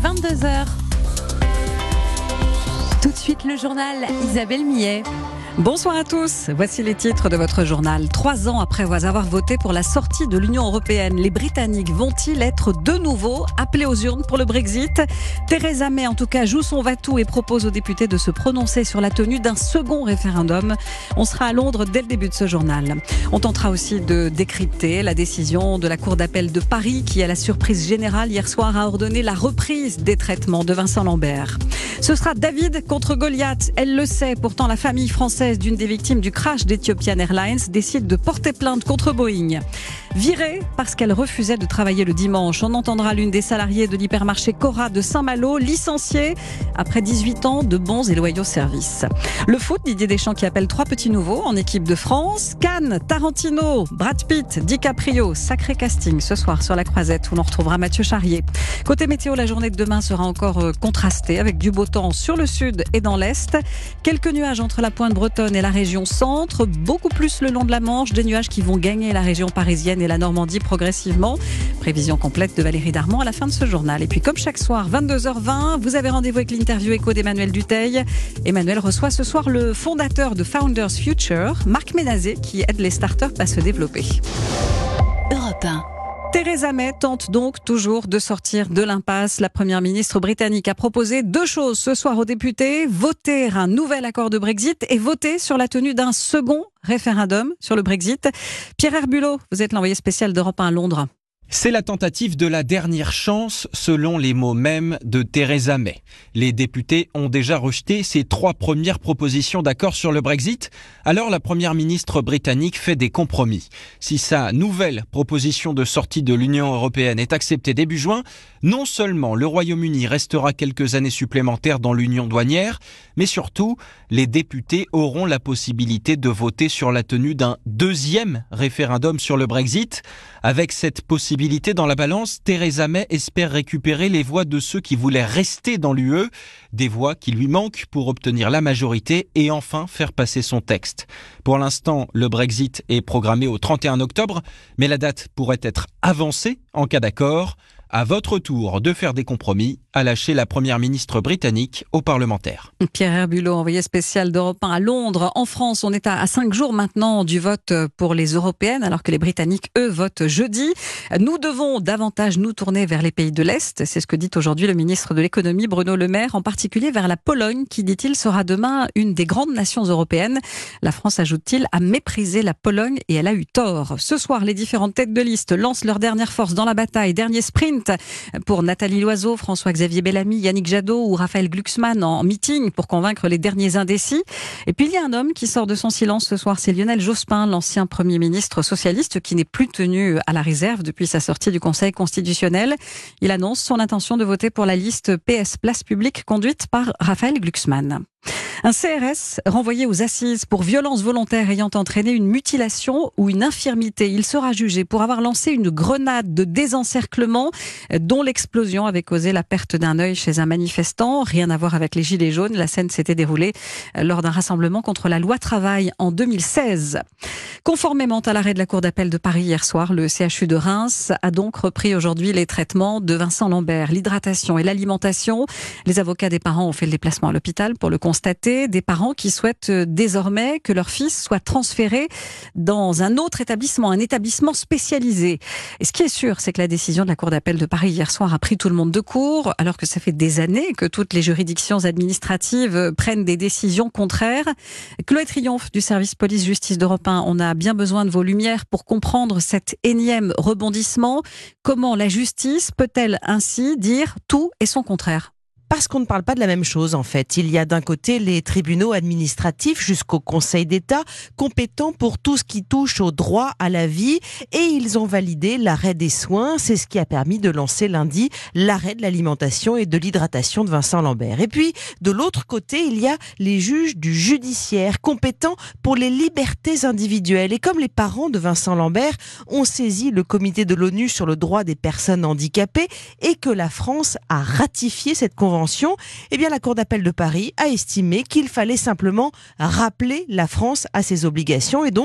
22 heures. Tout de suite le journal Isabelle Millet. Bonsoir à tous, voici les titres de votre journal. 3 ans après avoir voté pour la sortie de l'Union européenne, les Britanniques vont-ils être de nouveau appelés aux urnes pour le Brexit ? Theresa May en tout cas joue son va-tout et propose aux députés de se prononcer sur la tenue d'un second référendum. On sera à Londres dès le début de ce journal. On tentera aussi de décrypter la décision de la Cour d'appel de Paris qui, à la surprise générale hier soir, a ordonné la reprise des traitements de Vincent Lambert. Ce sera David contre Goliath, elle le sait, pourtant la famille française d'une des victimes du crash d'Ethiopian Airlines décide de porter plainte contre Boeing. Virée parce qu'elle refusait de travailler le dimanche. On entendra l'une des salariées de l'hypermarché Cora de Saint-Malo, licenciée après 18 ans de bons et loyaux services. Le foot, Didier Deschamps qui appelle 3 petits nouveaux en équipe de France. Cannes, Tarantino, Brad Pitt, DiCaprio, sacré casting ce soir sur la Croisette où l'on retrouvera Mathieu Charrier. Côté météo, la journée de demain sera encore contrastée avec du beau temps sur le sud et dans l'est. Quelques nuages entre la pointe bretonne et la région centre, beaucoup plus le long de la Manche, des nuages qui vont gagner la région parisienne et la Normandie progressivement. Prévision complète de Valérie Darmon à la fin de ce journal. Et puis comme chaque soir, 22h20, vous avez rendez-vous avec l'interview écho d'Emmanuel Dutheil. Emmanuel reçoit ce soir le fondateur de Founders Future, Marc Ménazé, qui aide les startups à se développer. Europe 1. Theresa May tente donc toujours de sortir de l'impasse. La première ministre britannique a proposé 2 choses ce soir aux députés. Voter un nouvel accord de Brexit et voter sur la tenue d'un second référendum sur le Brexit. Pierre Herbulot, vous êtes l'envoyé spécial d'Europe 1 à Londres. C'est la tentative de la dernière chance, selon les mots mêmes de Theresa May. Les députés ont déjà rejeté ses 3 premières propositions d'accord sur le Brexit. Alors la première ministre britannique fait des compromis. Si sa nouvelle proposition de sortie de l'Union européenne est acceptée début juin, non seulement le Royaume-Uni restera quelques années supplémentaires dans l'union douanière, mais surtout, les députés auront la possibilité de voter sur la tenue d'un 2e référendum sur le Brexit. Avec cette possibilité dans la balance, Theresa May espère récupérer les voix de ceux qui voulaient rester dans l'UE, des voix qui lui manquent pour obtenir la majorité et enfin faire passer son texte. Pour l'instant, le Brexit est programmé au 31 octobre, mais la date pourrait être avancée en cas d'accord. À votre tour de faire des compromis, a lâché la première ministre britannique aux parlementaires. Pierre Herbulot, envoyé spécial d'Europe 1 à Londres. En France, on est à 5 jours maintenant du vote pour les européennes, alors que les Britanniques, eux, votent jeudi. Nous devons davantage nous tourner vers les pays de l'Est. C'est ce que dit aujourd'hui le ministre de l'économie, Bruno Le Maire, en particulier vers la Pologne, qui, dit-il, sera demain une des grandes nations européennes. La France, ajoute-t-il, a méprisé la Pologne et elle a eu tort. Ce soir, les différentes têtes de liste lancent leur dernière force dans la bataille. Dernier sprint pour Nathalie Loiseau, François-Xavier Bellamy, Yannick Jadot ou Raphaël Glucksmann en meeting pour convaincre les derniers indécis. Et puis il y a un homme qui sort de son silence ce soir, c'est Lionel Jospin, l'ancien Premier ministre socialiste qui n'est plus tenu à la réserve depuis sa sortie du Conseil constitutionnel. Il annonce son intention de voter pour la liste PS Place Publique conduite par Raphaël Glucksmann. Un CRS renvoyé aux assises pour violences volontaires ayant entraîné une mutilation ou une infirmité. Il sera jugé pour avoir lancé une grenade de désencerclement dont l'explosion avait causé la perte d'un œil chez un manifestant. Rien à voir avec les Gilets jaunes. La scène s'était déroulée lors d'un rassemblement contre la loi travail en 2016. Conformément à l'arrêt de la Cour d'appel de Paris hier soir, le CHU de Reims a donc repris aujourd'hui les traitements de Vincent Lambert, l'hydratation et l'alimentation. Les avocats des parents ont fait le déplacement à l'hôpital pour le constater. Des parents qui souhaitent désormais que leur fils soit transféré dans un autre établissement, un établissement spécialisé. Et ce qui est sûr, c'est que la décision de la Cour d'appel de Paris hier soir a pris tout le monde de court, alors que ça fait des années que toutes les juridictions administratives prennent des décisions contraires. Chloé Triomphe du service police-justice d'Europe 1, on a bien besoin de vos lumières pour comprendre cet énième rebondissement. Comment la justice peut-elle ainsi dire tout et son contraire ? Parce qu'on ne parle pas de la même chose en fait. Il y a d'un côté les tribunaux administratifs jusqu'au Conseil d'État, compétents pour tout ce qui touche au droit à la vie, et ils ont validé l'arrêt des soins. C'est ce qui a permis de lancer lundi l'arrêt de l'alimentation et de l'hydratation de Vincent Lambert. Et puis, de l'autre côté, il y a les juges du judiciaire, compétents pour les libertés individuelles. Et comme les parents de Vincent Lambert ont saisi le comité de l'ONU sur le droit des personnes handicapées et que la France a ratifié cette convention, eh bien la Cour d'appel de Paris a estimé qu'il fallait simplement rappeler la France à ses obligations et donc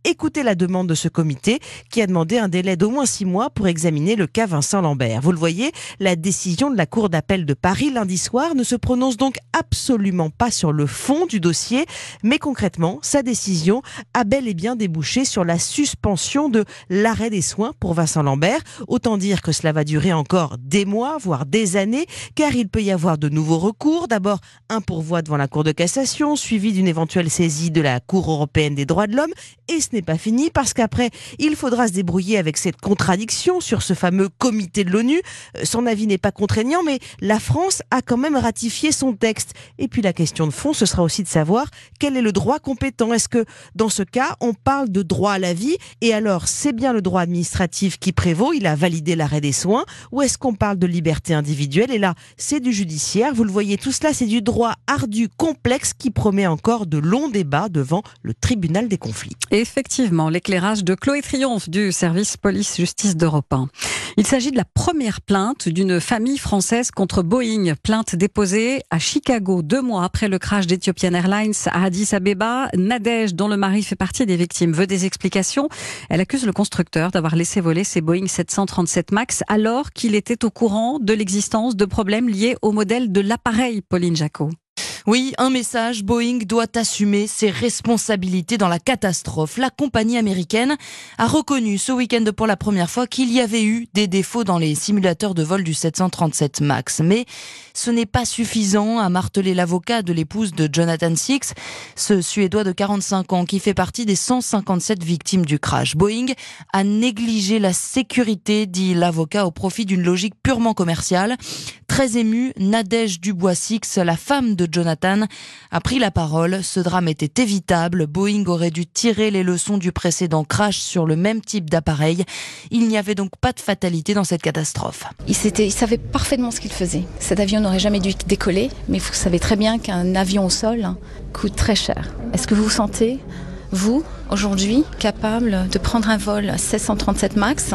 Écoutez la demande de ce comité qui a demandé un délai d'au moins 6 mois pour examiner le cas Vincent Lambert. Vous le voyez, la décision de la Cour d'appel de Paris lundi soir ne se prononce donc absolument pas sur le fond du dossier, mais concrètement, sa décision a bel et bien débouché sur la suspension de l'arrêt des soins pour Vincent Lambert. Autant dire que cela va durer encore des mois, voire des années, car il peut y avoir de nouveaux recours. D'abord, un pourvoi devant la Cour de cassation, suivi d'une éventuelle saisie de la Cour européenne des droits de l'homme. Et ce n'est pas fini, parce qu'après, il faudra se débrouiller avec cette contradiction sur ce fameux comité de l'ONU. Son avis n'est pas contraignant, mais la France a quand même ratifié son texte. Et puis la question de fond, ce sera aussi de savoir quel est le droit compétent. Est-ce que, dans ce cas, on parle de droit à la vie, et alors c'est bien le droit administratif qui prévaut, il a validé l'arrêt des soins, ou est-ce qu'on parle de liberté individuelle? Et là, c'est du judiciaire. Vous le voyez, tout cela, c'est du droit ardu, complexe, qui promet encore de longs débats devant le tribunal des conflits. Et effectivement, l'éclairage de Chloé Triomphe du service police-justice d'Europe 1. Il s'agit de la première plainte d'une famille française contre Boeing. Plainte déposée à Chicago 2 mois après le crash d'Ethiopian Airlines à Addis Abeba. Nadège, dont le mari fait partie des victimes, veut des explications. Elle accuse le constructeur d'avoir laissé voler ses Boeing 737 MAX alors qu'il était au courant de l'existence de problèmes liés au modèle de l'appareil, Pauline Jacot. Oui, un message, Boeing doit assumer ses responsabilités dans la catastrophe. La compagnie américaine a reconnu ce week-end pour la première fois qu'il y avait eu des défauts dans les simulateurs de vol du 737 MAX. Mais ce n'est pas suffisant, a martelé l'avocat de l'épouse de Jonathan Six, ce Suédois de 45 ans qui fait partie des 157 victimes du crash. Boeing a négligé la sécurité, dit l'avocat, au profit d'une logique purement commerciale. Très émue, Nadège Dubois-Six, la femme de Jonathan, a pris la parole. Ce drame était évitable. Boeing aurait dû tirer les leçons du précédent crash sur le même type d'appareil. Il n'y avait donc pas de fatalité dans cette catastrophe. Il savait parfaitement ce qu'il faisait. Cet avion n'aurait jamais dû décoller, mais vous savez très bien qu'un avion au sol coûte très cher. Est-ce que vous vous sentez, vous, aujourd'hui, capable de prendre un vol 737 MAX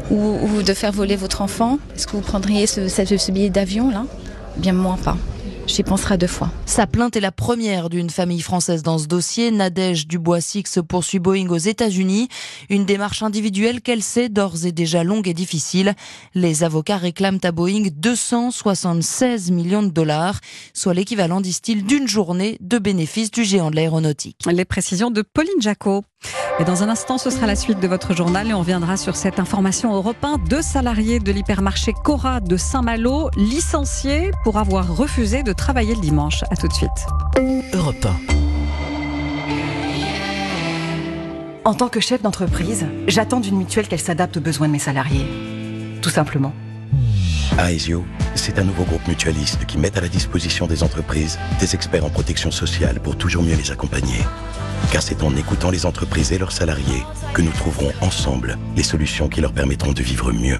ou de faire voler votre enfant? Est-ce que vous prendriez ce billet d'avion-là? Bien, moi, pas. J'y penserai 2 fois. Sa plainte est la première d'une famille française dans ce dossier. Nadège Dubois-Six poursuit Boeing aux États-Unis. Une démarche individuelle qu'elle sait d'ores et déjà longue et difficile. Les avocats réclament à Boeing 276 millions de dollars, soit l'équivalent, disent-ils, d'une journée de bénéfices du géant de l'aéronautique. Les précisions de Pauline Jacot. Et dans un instant, ce sera la suite de votre journal et on reviendra sur cette information Europe 1. 2 salariés de l'hypermarché Cora de Saint-Malo licenciés pour avoir refusé de travailler le dimanche. À tout de suite. Europe 1. En tant que chef d'entreprise, j'attends d'une mutuelle qu'elle s'adapte aux besoins de mes salariés. Tout simplement. Aesio, c'est un nouveau groupe mutualiste qui met à la disposition des entreprises des experts en protection sociale pour toujours mieux les accompagner. Car c'est en écoutant les entreprises et leurs salariés que nous trouverons ensemble les solutions qui leur permettront de vivre mieux.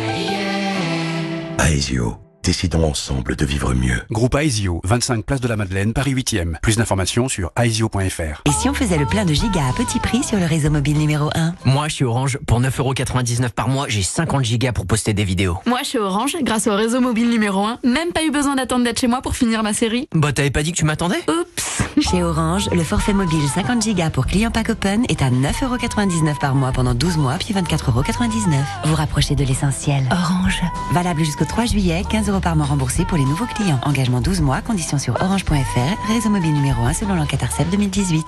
Aesio, décidons ensemble de vivre mieux. Groupe Aesio, 25 place de la Madeleine, Paris 8e. Plus d'informations sur aesio.fr. Et si on faisait le plein de gigas à petit prix sur le réseau mobile numéro 1? Moi, chez Orange, pour 9,99€ par mois, j'ai 50 gigas pour poster des vidéos. Moi, chez Orange, grâce au réseau mobile numéro 1, même pas eu besoin d'attendre d'être chez moi pour finir ma série. Bah, t'avais pas dit que tu m'attendais? Oups. Chez Orange, le forfait mobile 50 gigas pour clients pack open est à 9,99€ par mois pendant 12 mois, puis 24,99€. Vous rapprochez de l'essentiel. Orange. Valable jusqu'au 3 juillet, 15€ par mois remboursé pour les nouveaux clients. Engagement 12 mois, conditions sur orange.fr, réseau mobile numéro 1 selon l'enquête Arcep 2018.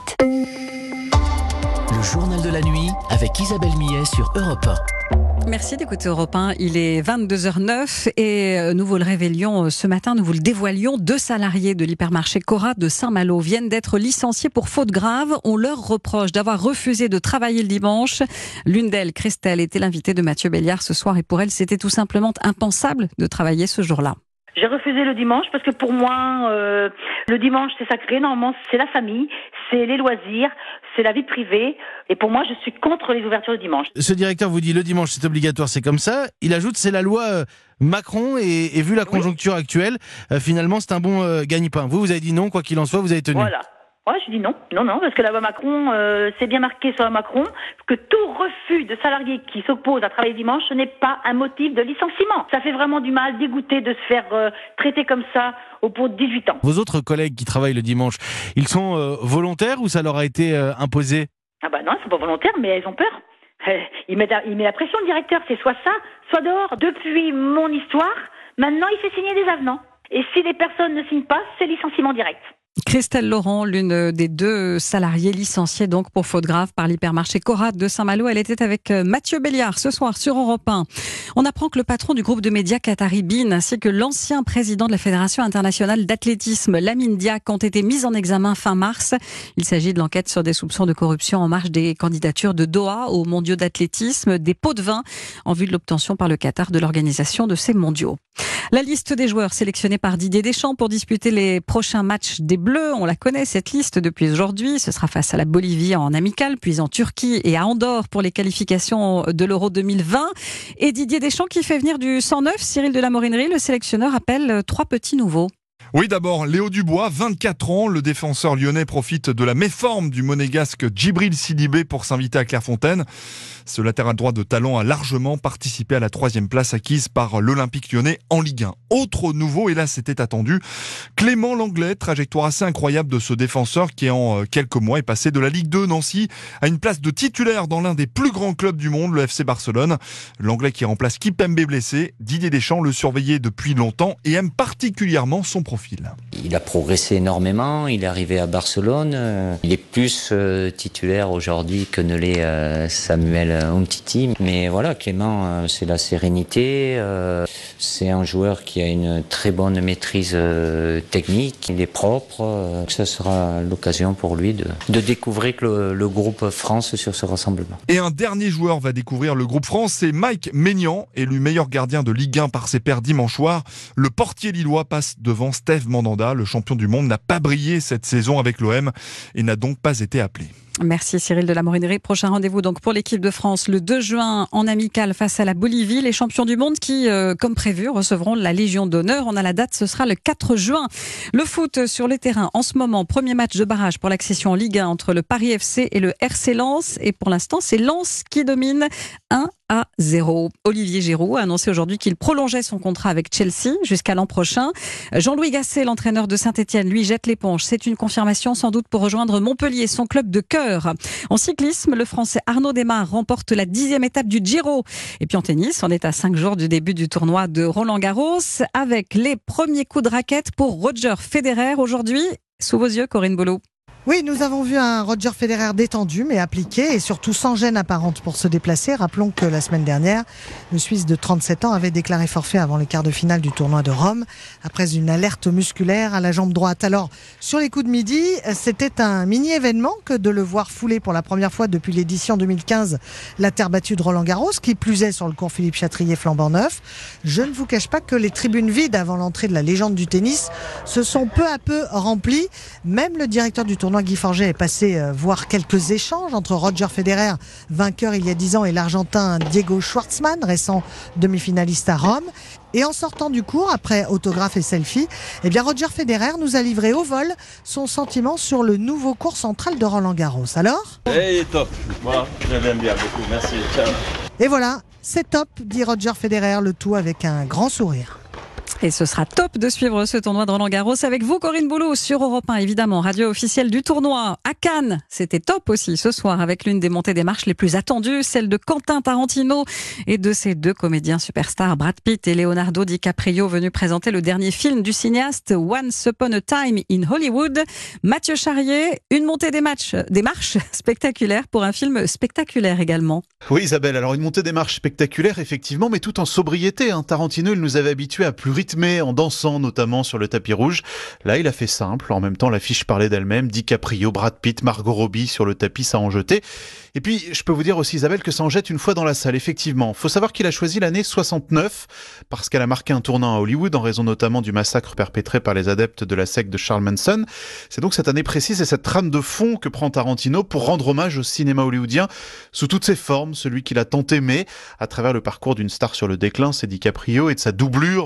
Le journal de la nuit avec Isabelle Millet sur Europe 1. Merci d'écouter Europe 1. Il est 22h09 et nous vous le révélions ce matin, nous vous le dévoilions. 2 salariés de l'hypermarché Cora de Saint-Malo viennent d'être licenciés pour faute grave. On leur reproche d'avoir refusé de travailler le dimanche. L'une d'elles, Christelle, était l'invitée de Mathieu Béliard ce soir et pour elle, c'était tout simplement impensable de travailler ce jour-là. J'ai refusé le dimanche parce que pour moi, le dimanche c'est sacré. Normalement, c'est la famille, c'est les loisirs, c'est la vie privée. Et pour moi, je suis contre les ouvertures le dimanche. Ce directeur vous dit le dimanche c'est obligatoire, c'est comme ça. Il ajoute c'est la loi Macron et vu la conjoncture actuelle, finalement c'est un bon gagne-pain. Vous avez dit non, quoi qu'il en soit, vous avez tenu. Voilà. Ouais, je dis non, parce que la loi Macron, c'est bien marqué sur la Macron que tout refus de salariés qui s'opposent à travailler dimanche, ce n'est pas un motif de licenciement. Ça fait vraiment du mal, dégoûté de se faire traiter comme ça au bout de 18 ans. Vos autres collègues qui travaillent le dimanche, ils sont volontaires ou ça leur a été imposé ? Ah bah non, elles sont pas volontaires, mais elles ont peur. Il met la pression, le directeur, c'est soit ça, soit dehors. Depuis mon histoire, maintenant il fait signer des avenants. Et si les personnes ne signent pas, c'est licenciement direct. Christelle Laurent, l'une des 2 salariés licenciés donc pour faute grave par l'hypermarché Conrad de Saint-Malo. Elle était avec Mathieu Béliard ce soir sur Europe 1. On apprend que le patron du groupe de médias Qatari BeIN ainsi que l'ancien président de la Fédération internationale d'athlétisme, Lamine Diack, ont été mis en examen fin mars. Il s'agit de l'enquête sur des soupçons de corruption en marge des candidatures de Doha aux mondiaux d'athlétisme, des pots de vin en vue de l'obtention par le Qatar de l'organisation de ces mondiaux. La liste des joueurs sélectionnés par Didier Deschamps pour disputer les prochains matchs des Bleus, on la connaît cette liste depuis aujourd'hui. Ce sera face à la Bolivie en amical, puis en Turquie et à Andorre pour les qualifications de l'Euro 2020. Et Didier Deschamps qui fait venir du 109, Cyril de la Morinerie, le sélectionneur appelle 3 petits nouveaux. Oui, d'abord, Léo Dubois, 24 ans. Le défenseur lyonnais profite de la méforme du monégasque Djibril Sidibé pour s'inviter à Clairefontaine. Ce latéral droit de talent a largement participé à la 3e place acquise par l'Olympique lyonnais en Ligue 1. Autre nouveau, et là c'était attendu, Clément Langlais, trajectoire assez incroyable de ce défenseur qui en quelques mois est passé de la Ligue 2 Nancy à une place de titulaire dans l'un des plus grands clubs du monde, le FC Barcelone. Langlais qui remplace Kipembe blessé. Didier Deschamps le surveillait depuis longtemps et aime particulièrement son profil. Il a progressé énormément, il est arrivé à Barcelone, il est plus titulaire aujourd'hui que ne l'est Samuel Umtiti. Mais voilà, Clément, c'est la sérénité, c'est un joueur qui a une très bonne maîtrise technique, il est propre, ça sera l'occasion pour lui de découvrir le groupe France sur ce rassemblement. Et un dernier joueur va découvrir le groupe France, c'est Mike Maignan, élu meilleur gardien de Ligue 1 par ses pairs dimanche soir. Le portier lillois passe devant Steve Mandanda, le champion du monde, n'a pas brillé cette saison avec l'OM et n'a donc pas été appelé. Merci Cyril de la Morinerie. Prochain rendez-vous donc pour l'équipe de France le 2 juin en amical face à la Bolivie. Les champions du monde qui, comme prévu, recevront la Légion d'honneur. On a la date, ce sera le 4 juin. Le foot sur les terrains en ce moment. Premier match de barrage pour l'accession en Ligue 1 entre le Paris FC et le RC Lens. Et pour l'instant, c'est Lens qui domine 1-0. Olivier Giroud a annoncé aujourd'hui qu'il prolongeait son contrat avec Chelsea jusqu'à l'an prochain. Jean-Louis Gasset, l'entraîneur de Saint-Etienne, lui jette l'éponge. C'est une confirmation sans doute pour rejoindre Montpellier, son club de cœur. En cyclisme, le Français Arnaud Démare remporte la 10e étape du Giro. Et puis en tennis, on est à 5 jours du début du tournoi de Roland-Garros avec les premiers coups de raquette pour Roger Federer aujourd'hui. Sous vos yeux, Corinne Boulot. Oui, nous avons vu un Roger Federer détendu mais appliqué et surtout sans gêne apparente pour se déplacer. Rappelons que la semaine dernière, le Suisse de 37 ans avait déclaré forfait avant les quarts de finale du tournoi de Rome après une alerte musculaire à la jambe droite. Alors, sur les coups de midi, c'était un mini-événement que de le voir fouler pour la première fois depuis l'édition 2015 la terre battue de Roland-Garros, qui plus est sur le cours Philippe Chatrier flambant neuf. Je ne vous cache pas que les tribunes vides avant l'entrée de la légende du tennis se sont peu à peu remplies. Même le directeur du tournoi Guy Forget est passé voir quelques échanges entre Roger Federer, vainqueur il y a 10 ans, et l'Argentin Diego Schwartzmann, récent demi-finaliste à Rome. Et en sortant du cours, après autographe et selfie, eh bien Roger Federer nous a livré au vol son sentiment sur le nouveau cours central de Roland-Garros. Alors ? Il est top. Moi, je l'aime bien beaucoup. Merci. Ciao. Et voilà, c'est top, dit Roger Federer, le tout avec un grand sourire. Et ce sera top de suivre ce tournoi de Roland-Garros avec vous, Corinne Boulot, sur Europe 1, évidemment, radio officielle du tournoi. À Cannes, c'était top aussi ce soir avec l'une des montées des marches les plus attendues, celle de Quentin Tarantino et de ses 2 comédiens superstars, Brad Pitt et Leonardo DiCaprio, venus présenter le dernier film du cinéaste Once Upon a Time in Hollywood. Mathieu Charrier, une montée des marches spectaculaires pour un film spectaculaire également. Oui Isabelle, alors une montée des marches spectaculaire effectivement, mais tout en sobriété. Tarantino, il nous avait habitués à plus rythmé, en dansant notamment sur le tapis rouge. Là, il a fait simple. En même temps, l'affiche parlait d'elle-même. DiCaprio, Brad Pitt, Margot Robbie sur le tapis, ça en jetait. Et puis, je peux vous dire aussi, Isabelle, que ça en jette une fois dans la salle, effectivement. Faut savoir qu'il a choisi l'année 69 parce qu'elle a marqué un tournant à Hollywood en raison notamment du massacre perpétré par les adeptes de la secte de Charles Manson. C'est donc cette année précise et cette trame de fond que prend Tarantino pour rendre hommage au cinéma hollywoodien sous toutes ses formes, celui qu'il a tant aimé à travers le parcours d'une star sur le déclin, c'est DiCaprio, et de sa doublure jouée par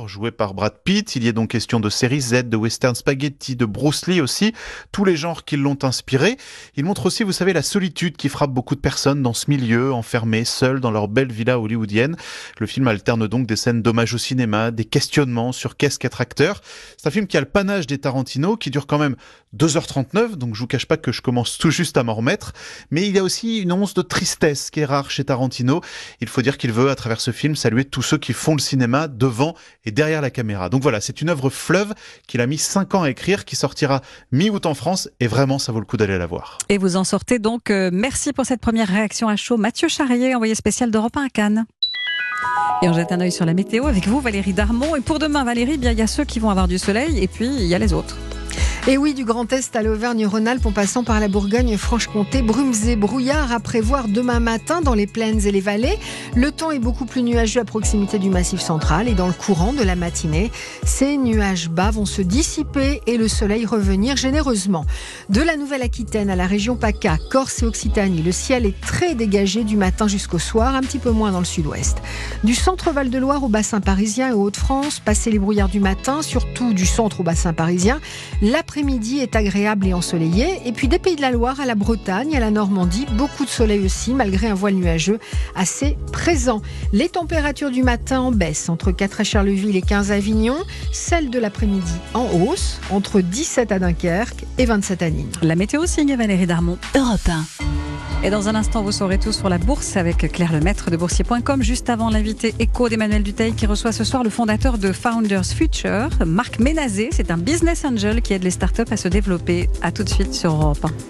par Brad Pitt. Il y est donc question de série Z, de western spaghetti, de Bruce Lee aussi, tous les genres qui l'ont inspiré. Il montre aussi, vous savez, la solitude qui frappe beaucoup de personnes dans ce milieu, enfermées, seules dans leur belle villa hollywoodienne. Le film alterne donc des scènes d'hommage au cinéma, des questionnements sur qu'est-ce qu'être acteur. C'est un film qui a le panache des Tarantino, qui dure quand même 2h39, donc je vous cache pas que je commence tout juste à m'en remettre. Mais il y a aussi une once de tristesse qui est rare chez Tarantino. Il faut dire qu'il veut, à travers ce film, saluer tous ceux qui font le cinéma devant et derrière la caméra. Donc voilà, c'est une œuvre fleuve qu'il a mis 5 ans à écrire, qui sortira mi-août en France, et vraiment, ça vaut le coup d'aller la voir. Et vous en sortez donc. Merci pour cette première réaction à chaud. Mathieu Charrier, envoyé spécial d'Europe 1 à Cannes. Et on jette un œil sur la météo avec vous, Valérie Darmon. Et pour demain, Valérie, bien, il y a ceux qui vont avoir du soleil et puis il y a les autres. Et oui, du Grand Est à l'Auvergne-Rhône-Alpes en passant par la Bourgogne-Franche-Comté, brumes et brouillards à prévoir demain matin dans les plaines et les vallées. Le temps est beaucoup plus nuageux à proximité du Massif central et dans le courant de la matinée, ces nuages bas vont se dissiper et le soleil revenir généreusement. De la Nouvelle-Aquitaine à la région PACA, Corse et Occitanie, le ciel est très dégagé du matin jusqu'au soir, un petit peu moins dans le sud-ouest. Du centre Val-de-Loire au bassin parisien et aux Hauts-de-France, passé les brouillards du matin, surtout du centre au bassin parisien, l'après-midi est agréable et ensoleillé. Et puis des Pays de la Loire à la Bretagne, à la Normandie, beaucoup de soleil aussi, malgré un voile nuageux assez présent. Les températures du matin en baisse, entre 4 à Charleville et 15 à Avignon. Celles de l'après-midi en hausse, entre 17 à Dunkerque et 27 à Nîmes. La météo signe Valérie Darmon, Europe 1. Et dans un instant, vous saurez tout sur la bourse avec Claire Lemaître de boursier.com. Juste avant, l'invité écho d'Emmanuel Dutheil qui reçoit ce soir le fondateur de Founders Future, Marc Ménazé. C'est un business angel qui aide les startups à se développer. À tout de suite sur Europe 1.